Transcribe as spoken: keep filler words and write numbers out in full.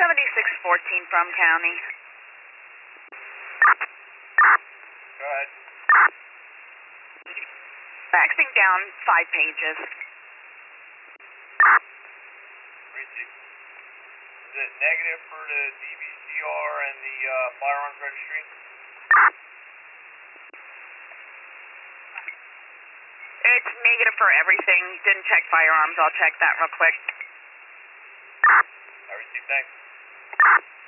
seventy-six fourteen from county. Go ahead. Faxing down five pages. Reese, is it negative for the D V C R and the uh, firearms registry? It's negative for everything. Didn't check firearms. I'll check that real quick. I received, thanks.